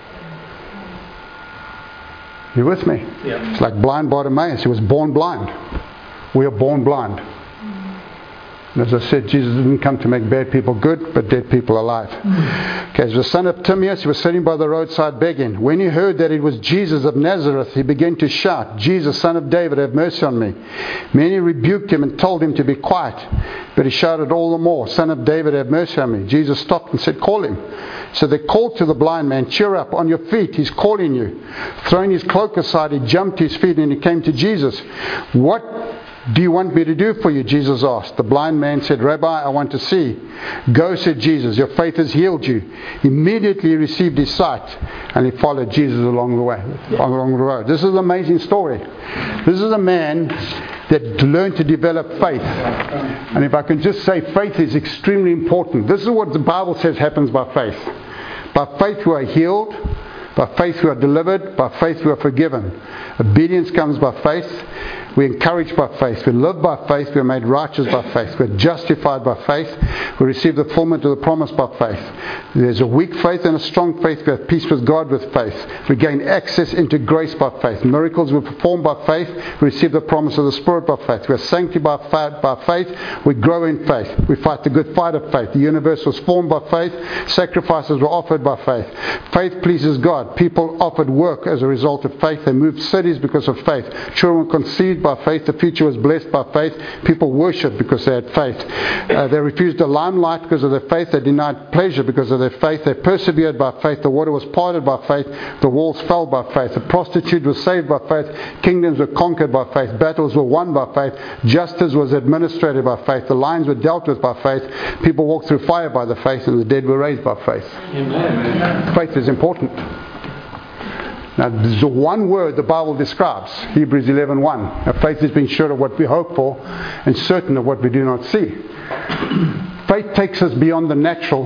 You with me? Yeah. It's like blind Bartimaeus. He was born blind. We are born blind. And as I said, Jesus didn't come to make bad people good, but dead people alive. Okay, as the son of Timaeus, he was sitting by the roadside begging. When he heard that it was Jesus of Nazareth, he began to shout, Jesus, son of David, have mercy on me. Many rebuked him and told him to be quiet. But he shouted all the more, Son of David, have mercy on me. Jesus stopped and said, call him. So they called to the blind man, cheer up, on your feet, he's calling you. Throwing his cloak aside, he jumped to his feet and he came to Jesus. What do you want me to do for you? Jesus asked. The blind man said, Rabbi, I want to see. Go, said Jesus, your faith has healed you. Immediately he received his sight and he followed Jesus along the way, along the road. This is an amazing story. This is a man that learned to develop faith. And if I can just say, faith is extremely important. This is what the Bible says happens by faith. By faith we are healed. By faith we are delivered. By faith we are forgiven. Obedience comes by faith. We're encouraged by faith. We live by faith. We're made righteous by faith. We're justified by faith. We receive the fulfillment of the promise by faith. There's a weak faith and a strong faith. We have peace with God with faith. We gain access into grace by faith. Miracles were performed by faith. We receive the promise of the Spirit by faith. We are sanctified by faith. We grow in faith. We fight the good fight of faith. The universe was formed by faith. Sacrifices were offered by faith. Faith pleases God. People offered work as a result of faith. They moved cities because of faith. Children were conceived by faith. The future was blessed by faith. People worshipped because they had faith. They refused the limelight because of their faith. They denied pleasure because of their faith. They persevered by faith. The water was parted by faith. The walls fell by faith. The prostitute was saved by faith. Kingdoms were conquered by faith. Battles were won by faith. Justice was administered by faith. The lions were dealt with by faith. People walked through fire by the faith, and the dead were raised by faith. Amen. Faith is important. Now, there's one word the Bible describes, Hebrews 11:1. Now, faith is being sure of what we hope for and certain of what we do not see. Faith takes us beyond the natural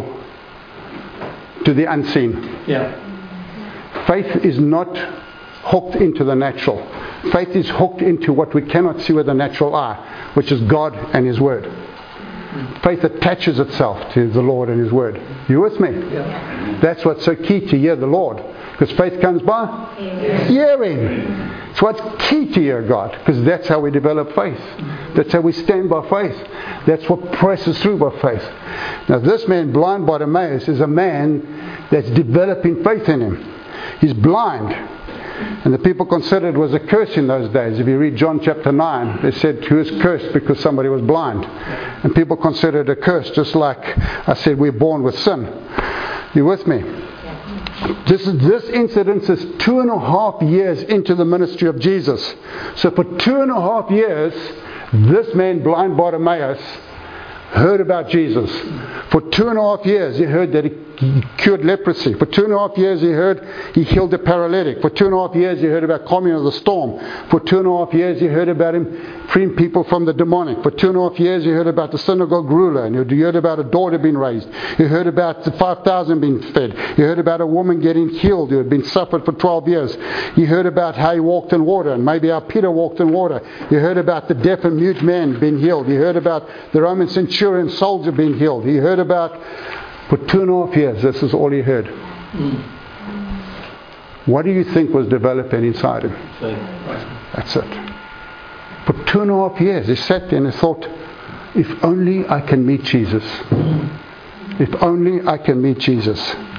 to the unseen. Yeah. Faith is not hooked into the natural. Faith is hooked into what we cannot see with the natural eye, which is God and His Word. Faith attaches itself to the Lord and His Word. You with me? Yeah. That's what's so key to hear the Lord. Because faith comes by hearing. So what's key to hear God? Because that's how we develop faith. That's how we stand by faith. That's what presses through by faith. Now this man, blind Bartimaeus, is a man that's developing faith in him. He's blind. And the people considered it was a curse in those days. If you read John chapter 9, they said, who is cursed because somebody was blind? And people considered it a curse, just like I said, we're born with sin. You with me? This incident is 2.5 years into the ministry of Jesus. So for 2.5 years, this man, blind Bartimaeus, heard about Jesus. For 2.5 years, he heard that he cured leprosy. For 2.5 years, he heard he healed the paralytic. For 2.5 years, he heard about calming of the storm. For 2.5 years, he heard about him freeing people from the demonic. For 2.5 years, he heard about the synagogue ruler, and you heard about a daughter being raised. You heard about the 5,000 being fed. You heard about a woman getting healed who had been suffered for 12 years. You heard about how he walked in water, and maybe how Peter walked in water. You heard about the deaf and mute man being healed. You heard about the Roman centurion soldier being healed. You heard about, for 2.5 years, this is all he heard. What do you think was developing inside him? That's it. For 2.5 years, he sat there and he thought, if only I can meet Jesus. If only I can meet Jesus.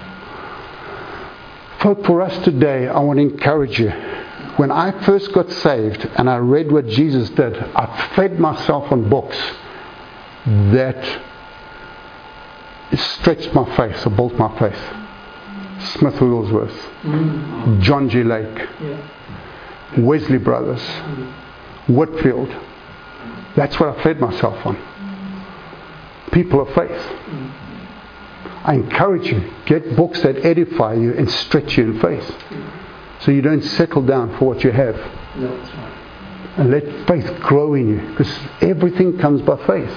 Folk, for us today, I want to encourage you. When I first got saved and I read what Jesus did, I fed myself on books that stretched my faith or built my faith. Smith Wigglesworth, John G. Lake, Wesley Brothers, Whitfield. That's what I fed myself on. People of faith. I encourage you, get books that edify you and stretch you in faith. So you don't settle down for what you have. No, that's right. And let faith grow in you. Because everything comes by faith.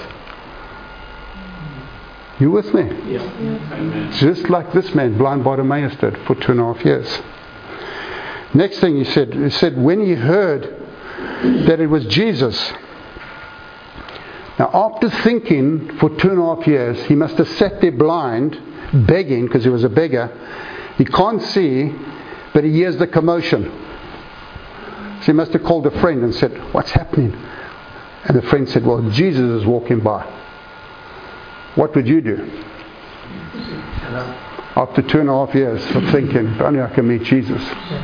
You with me? Yeah. Amen. Just like this man, blind Bartimaeus, did for 2.5 years. Next thing he said, when he heard that it was Jesus. Now, after thinking for 2.5 years, he must have sat there blind, begging, because he was a beggar. He can't see, but he hears the commotion. So he must have called a friend and said, what's happening? And the friend said, well, Jesus is walking by. what would you do? After 2.5 years of thinking, if only I can meet Jesus.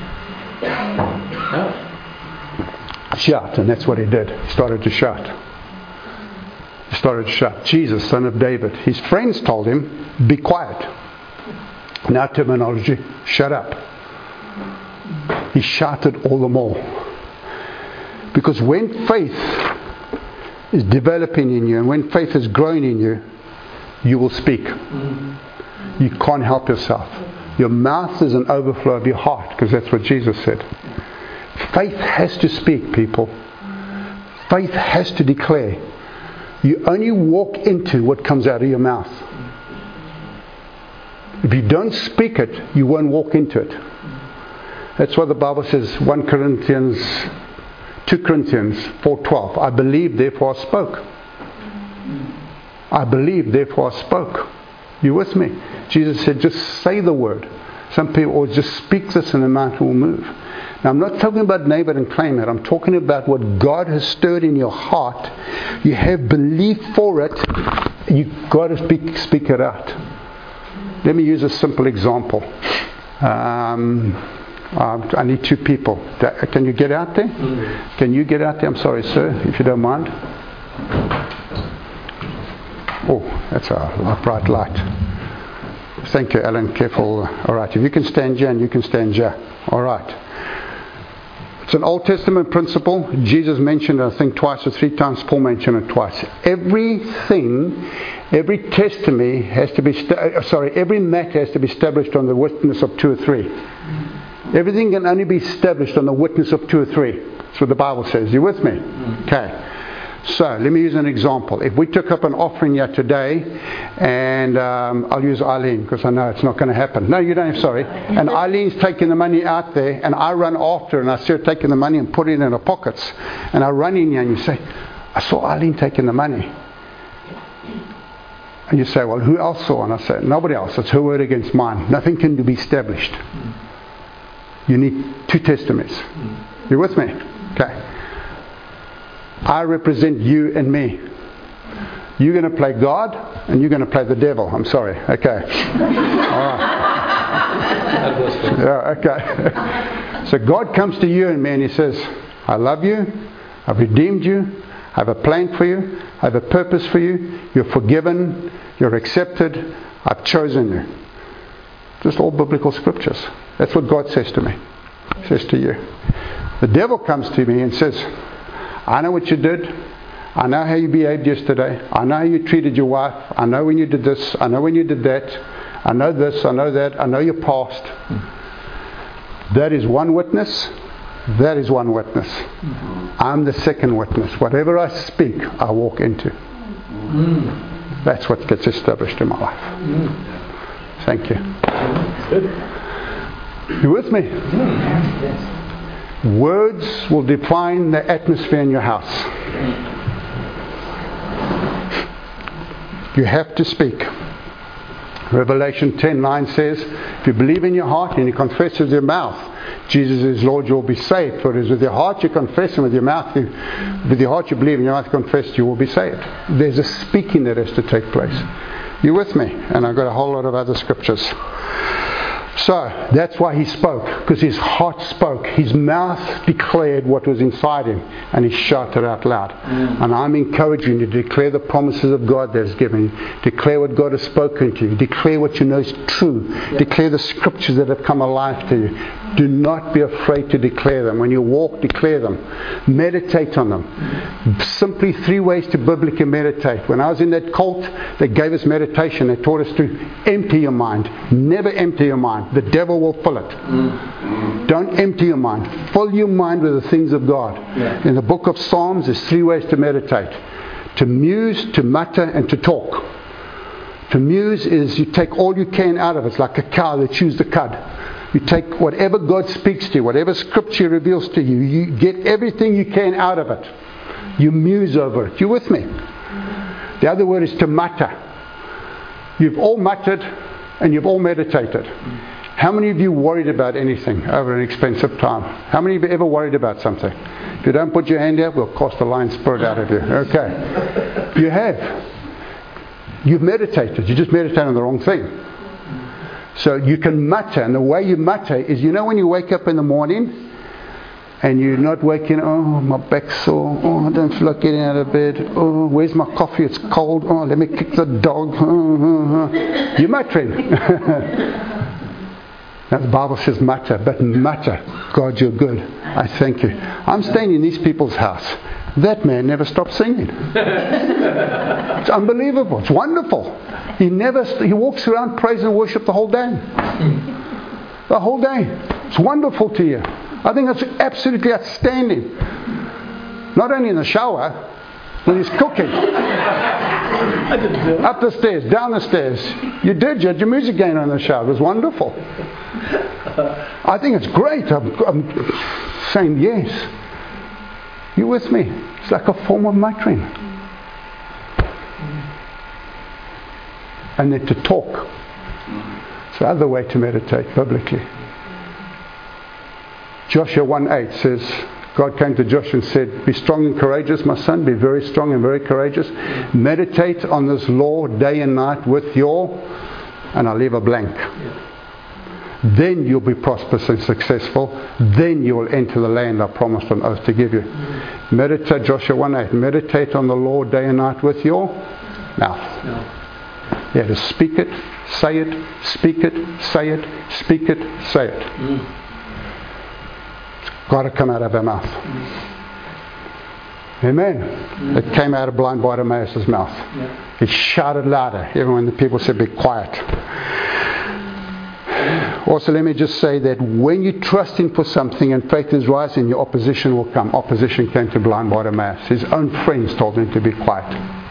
Shout, and that's what he did. He started to shout. He started to shout, Jesus, Son of David. His friends told him, be quiet. In our terminology, shut up. He shouted all the more. Because when faith is developing in you, and when faith is growing in you, you will speak. You can't help yourself. Your mouth is an overflow of your heart, because that's what Jesus said. Faith has to speak, people. Faith has to declare. You only walk into what comes out of your mouth. If you don't speak it, you won't walk into it. That's why the Bible says, 2 Corinthians 4:12. I believe, therefore I spoke. I believe, therefore I spoke. You with me? Jesus said, just say the word. Some people always just speak this and the mountain will move. Now, I'm not talking about name it and claim it. I'm talking about what God has stirred in your heart. You have belief for it. You've got to speak it out. Let me use a simple example. I need 2 people. Can you get out there? Can you get out there? I'm sorry, sir, if you don't mind. Oh, that's a bright light. Thank you, Alan. Careful. All right. If you can stand here and you can stand here. All right. It's an Old Testament principle. Jesus mentioned it, I think, twice or 3 times. Paul mentioned it twice. Everything, every testimony has to be, every matter has to be established on the witness of 2 or 3. Everything can only be established on the witness of 2 or 3. That's what the Bible says. You with me? Okay. So, let me use an example. If we took up an offering here today, and I'll use Eileen, because I know it's not going to happen. No, you don't have, sorry. And Eileen's taking the money out there, and I run after her, and I see her taking the money and put it in her pockets. And I run in here, and you say, I saw Eileen taking the money. And you say, well, who else saw? And I say, nobody else. It's her word against mine. Nothing can be established. You need 2 testimonies. You with me? Okay. I represent you and me. You're going to play God, and you're going to play the devil. I'm sorry. Okay. All right. Yeah, okay. So God comes to you and me, and He says, I love you. I've redeemed you. I have a plan for you. I have a purpose for you. You're forgiven. You're accepted. I've chosen you. Just all biblical scriptures. That's what God says to me. He says to you. The devil comes to me and says, I know what you did. I know how you behaved yesterday. I know how you treated your wife. I know when you did this. I know when you did that. I know this. I know that. I know your past. That is one witness. That is one witness. I'm the second witness. Whatever I speak, I walk into. That's what gets established in my life. Thank you. You with me? Words will define the atmosphere in your house. You have to speak. Revelation 10:9 says, if you believe in your heart and you confess with your mouth Jesus is Lord, you will be saved. For it is with your heart you confess, and with your mouth with your heart you believe, and your mouth confess, you will be saved. There's a speaking that has to take place. You with me? And I've got a whole lot of other scriptures. So, that's why he spoke, because his heart spoke. His mouth declared what was inside him, and he shouted out loud. And I'm encouraging you to declare the promises of God that is given you. Declare what God has spoken to you. Declare what you know is true. Declare the scriptures that have come alive to you. Do not be afraid to declare them. When you walk, declare them. Meditate on them. Simply 3 ways to biblically meditate. When I was in that cult, they gave us meditation. They taught us to empty your mind. Never empty your mind. The devil will fill it. Don't empty your mind. Fill your mind with the things of God. In the book of Psalms, there's 3 ways to meditate. To muse, to mutter, and to talk. To muse is you take all you can out of it. It's like a cow that chews the cud. You take whatever God speaks to you, whatever scripture reveals to you, you get everything you can out of it. You muse over it. You with me? The other word is to mutter. You've all muttered and you've all meditated. How many of you worried about anything over an expensive time? How many of you ever worried about something? If you don't put your hand out, we'll cast the lion spirit out of you. Okay. You have. You've meditated. You just meditate on the wrong thing. So you can mutter, and the way you mutter is, when you wake up in the morning and you're not waking, oh, my back's sore, oh, I don't feel like getting out of bed, oh, where's my coffee, it's cold, oh, let me kick the dog, you're muttering. Now the Bible says mutter, but mutter, God, you're good, I thank you. I'm staying in these people's house. That man never stops singing. It's unbelievable. It's wonderful. He walks around praise and worship the whole day. The whole day. It's wonderful to hear. I think that's absolutely outstanding. Not only in the shower, when he's cooking. Up the stairs, down the stairs. You had your music going on in the shower. It was wonderful. I think it's great. I'm saying yes. You with me? It's like a form of muttering. And then to talk. It's the other way to meditate biblically. Joshua 1:8 says, God came to Joshua and said, be strong and courageous, my son. Be very strong and very courageous. Meditate on this law day and night with your... And I'll leave a blank. Then you'll be prosperous and successful. Then you will enter the land I promised on oath to give you. Meditate, Joshua 1:8. Meditate on the Lord day and night with your mouth. Yeah, to speak it, say it, speak it, say it, speak it, say it. It's got to come out of our mouth. Amen. It came out of blind Bartimaeus' mouth. He shouted louder, even when the people said, be quiet. Also, let me just say that when you trust Him for something and faith is rising, your opposition will come. Opposition came to blind Bartimaeus. His own friends told him to be quiet.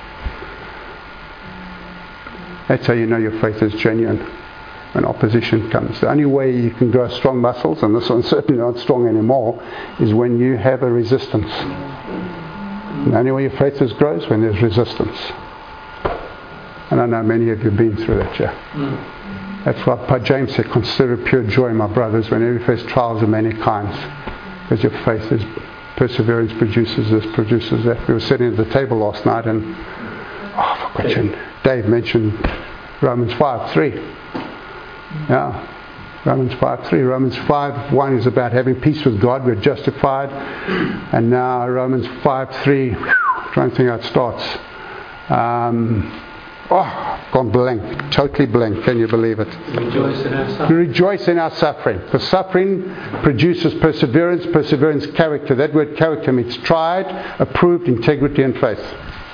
That's how you know your faith is genuine. When opposition comes. The only way you can grow strong muscles, and this one's certainly not strong anymore, is when you have a resistance. The only way your faith grows when there's resistance. And I know many of you have been through that, yeah. That's why James said, consider it pure joy, my brothers, whenever you face trials of many kinds. Because your faith is, perseverance produces this, produces that. We were sitting at the table last night and, I forgot Dave mentioned Romans 5:3. Yeah. Romans 5:3. Romans 5:1 is about having peace with God. We're justified. And now Romans 5:3, trying to think how it starts. Gone blank. Totally blank. Can you believe it? Rejoice in our suffering. We rejoice in our suffering. Because suffering produces perseverance. Perseverance, character. That word character means tried, approved, integrity and faith.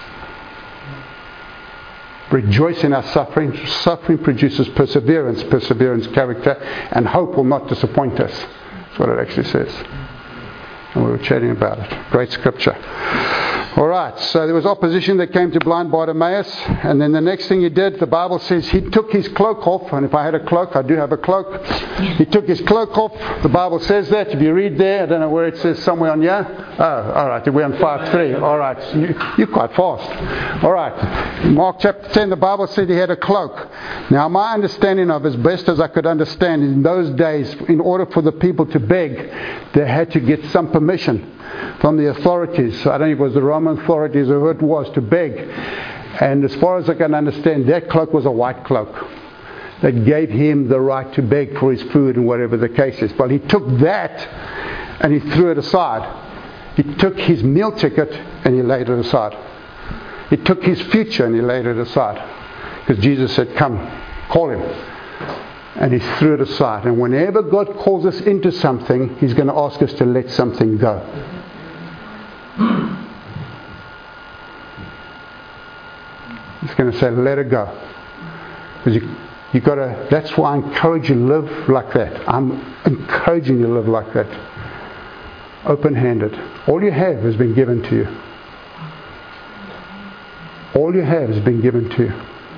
Rejoice in our suffering. Suffering produces perseverance. Perseverance, character. And hope will not disappoint us. That's what it actually says. And we were chatting about it. Great scripture. Alright, so there was opposition that came to blind Bartimaeus, and then the next thing he did, the Bible says he took his cloak off, and if I had a cloak, I do have a cloak. He took his cloak off, the Bible says that. If you read there, I don't know where it says, somewhere on here. Oh, alright, we're on 5:3. Alright, you're quite fast. Alright, Mark chapter 10, the Bible said he had a cloak. Now my understanding of, as best as I could understand, in those days, in order for the people to beg, they had to get some permission from the authorities. I don't know if it was the Roman authorities or who it was, to beg. And as far as I can understand, that cloak was a white cloak that gave him the right to beg for his food and whatever the case is. But he took that and he threw it aside. He took his meal ticket and he laid it aside. He took his future and he laid it aside. Because Jesus said, come, call him. And he threw it aside. And whenever God calls us into something, He's going to ask us to let something go. He's going to say, let it go. Because you got to. That's why I encourage you to live like that. I'm encouraging you to live like that. Open-handed. All you have has been given to you. All you have has been given to you.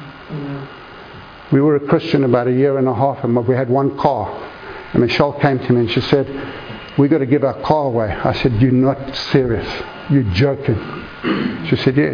We were a Christian about a year and a half, and we had one car. And Michelle came to me and she said, we've got to give our car away. I said, you're not serious. You're joking. She said, yes.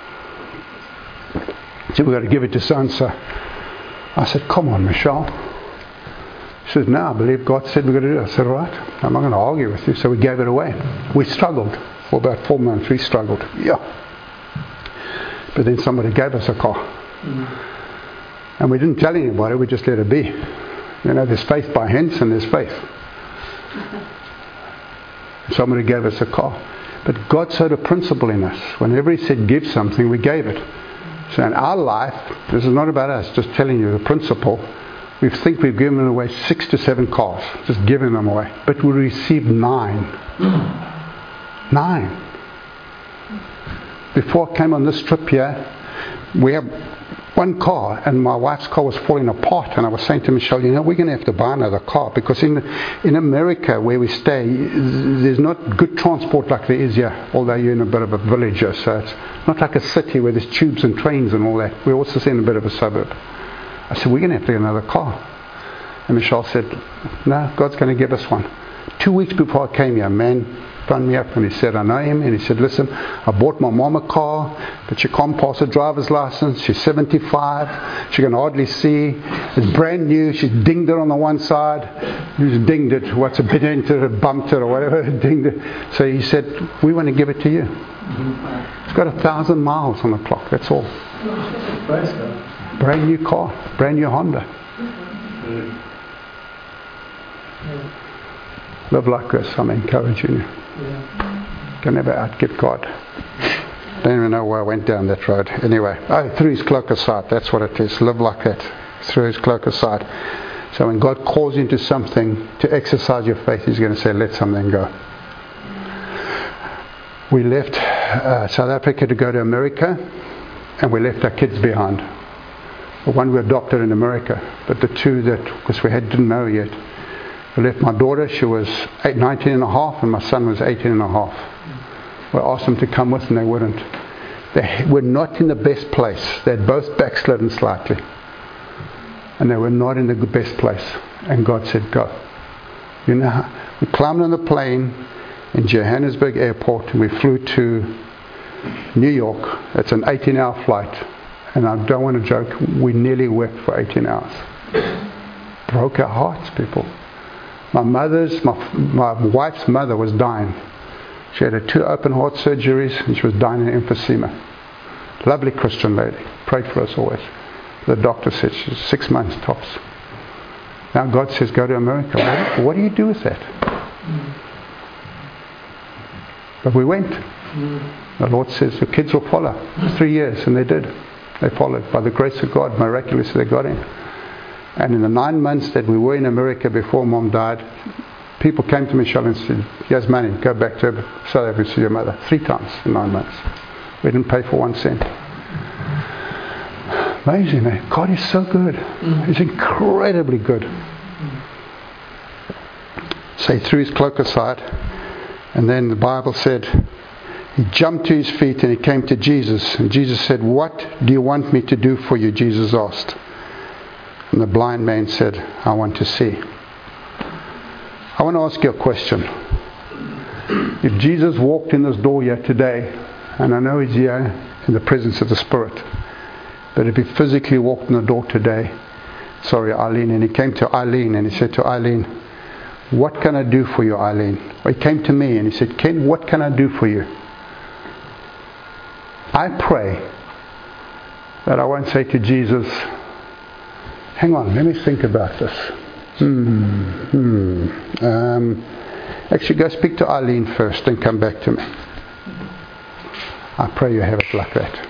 She said, we've got to give it to so-and-so. I said, come on, Michelle. She said, no, I believe God said we're going to do it. I said, all right, I'm not going to argue with you. So we gave it away. We struggled for about 4 months. We struggled. Yeah. But then somebody gave us a car. And we didn't tell anybody, we just let it be. You know, there's faith by hints and there's faith. Somebody gave us a car. But God sowed a principle in us. Whenever He said give something, we gave it. So in our life, this is not about us, just telling you the principle. We think we've given away 6 to 7 cars, just giving them away. But we received 9. 9. Before I came on this trip here, we have one car, and my wife's car was falling apart, and I was saying to Michelle, you know, we're going to have to buy another car, because in America, where we stay, there's not good transport like there is here, although you're in a bit of a village, so it's not like a city where there's tubes and trains and all that. We're also in a bit of a suburb. I said, we're going to have to get another car. And Michelle said, no, God's going to give us one. 2 weeks before I came here, a man phoned me up and he said, I know him. And he said, listen, I bought my mom a car, but she can't pass a driver's license. She's 75. She can hardly see. It's brand new. She's dinged it on the one side. She's dinged it. What's a bit into it, bumped it or whatever. Dinged it. So he said, we want to give it to you. It's got 1,000 miles on the clock. That's all. Brand new car. Brand new Honda. Live like this. I'm encouraging you. Can never outgive God. Don't even know why I went down that road. Anyway, through His cloak aside. That's what it is. Live like that. Through His cloak aside. So when God calls you into something to exercise your faith, He's going to say, let something go. We left South Africa to go to America, and we left our kids behind. The one we adopted in America, but the two that, because we didn't know yet. I left my daughter, she was 19 and a half, and my son was 18 and a half. We asked them to come with, and they wouldn't. They were not in the best place. They had both backslidden slightly. And they were not in the best place. And God said, go. You know, we climbed on the plane in Johannesburg Airport, and we flew to New York. It's an 18-hour flight. And I don't want to joke, we nearly wept for 18 hours. Broke our hearts, people. My wife's mother was dying. She had 2 open heart surgeries, and she was dying in emphysema. Lovely Christian lady. Prayed for us always. The doctor said she's 6 months tops. Now God says, go to America. What do you do with that? But we went. The Lord says, your kids will follow. 3 years, and they did. They followed. By the grace of God, miraculously they got in. And in the 9 months that we were in America before Mom died, people came to Michelle and said, here's money, go back to South Africa to see your mother. 3 times in 9 months. We didn't pay for 1 cent. Amazing, man. God is so good. He's incredibly good. So he threw his cloak aside, and then the Bible said, he jumped to his feet and he came to Jesus. And Jesus said, what do you want me to do for you? Jesus asked. And the blind man said, I want to see. I want to ask you a question. If Jesus walked in this door here today, and I know He's here in the presence of the Spirit, but if He physically walked in the door today, Eileen, and He came to Eileen and He said to Eileen, what can I do for you, Eileen? Or He came to me and He said, Ken, what can I do for you? I pray that I won't say to Jesus, hang on, let me think about this. Actually, go speak to Eileen first and come back to me. I pray you have it like that.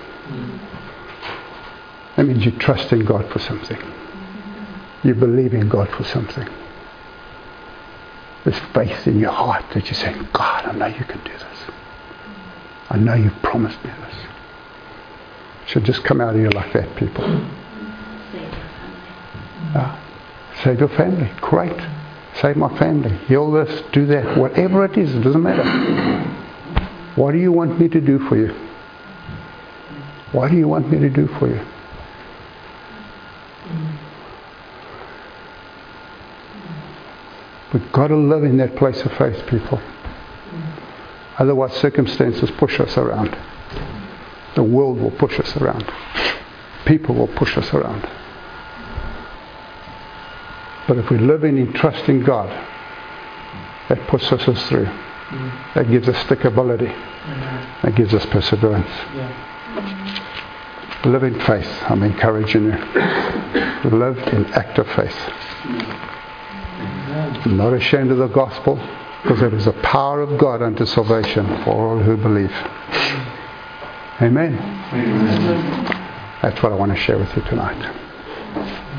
That means you trust in God for something. You believe in God for something. There's faith in your heart that you're saying, God, I know you can do this. I know you've promised me this. It should just come out of you like that, people. Save your family. Great. Save my family. Heal this, do that. Whatever it is, it doesn't matter. What do you want me to do for you? What do you want me to do for you? We've got to live in that place of faith, people. Otherwise, circumstances push us around. The world will push us around. People will push us around. But if we live in trusting God, that pushes us through. That gives us stickability. That gives us perseverance. Live in faith. I'm encouraging you. Live in active faith. I'm not ashamed of the gospel, because it is the power of God unto salvation for all who believe. Amen. That's what I want to share with you tonight.